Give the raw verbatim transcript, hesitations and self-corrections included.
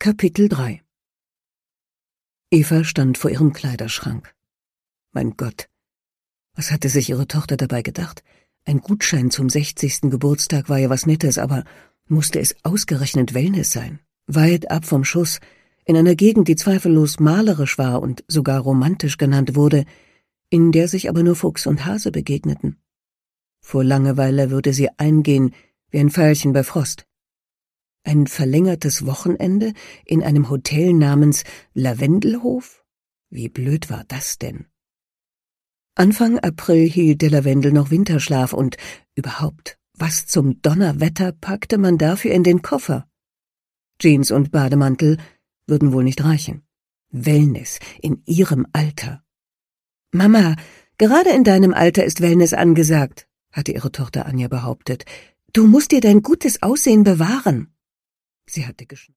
Kapitel drei. Eva stand vor ihrem Kleiderschrank. Mein Gott, was hatte sich ihre Tochter dabei gedacht? Ein Gutschein zum sechzigsten Geburtstag war ja was Nettes, aber musste es ausgerechnet Wellness sein? Weit ab vom Schuss, in einer Gegend, die zweifellos malerisch war und sogar romantisch genannt wurde, in der sich aber nur Fuchs und Hase begegneten. Vor Langeweile würde sie eingehen wie ein Veilchen bei Frost. Ein verlängertes Wochenende in einem Hotel namens Lavendelhof? Wie blöd war das denn? Anfang April hielt der Lavendel noch Winterschlaf und überhaupt, was zum Donnerwetter packte man dafür in den Koffer? Jeans und Bademantel würden wohl nicht reichen. Wellness in ihrem Alter. »Mama, gerade in deinem Alter ist Wellness angesagt«, hatte ihre Tochter Anja behauptet. »Du musst dir dein gutes Aussehen bewahren.« Sie hatte geschnauft.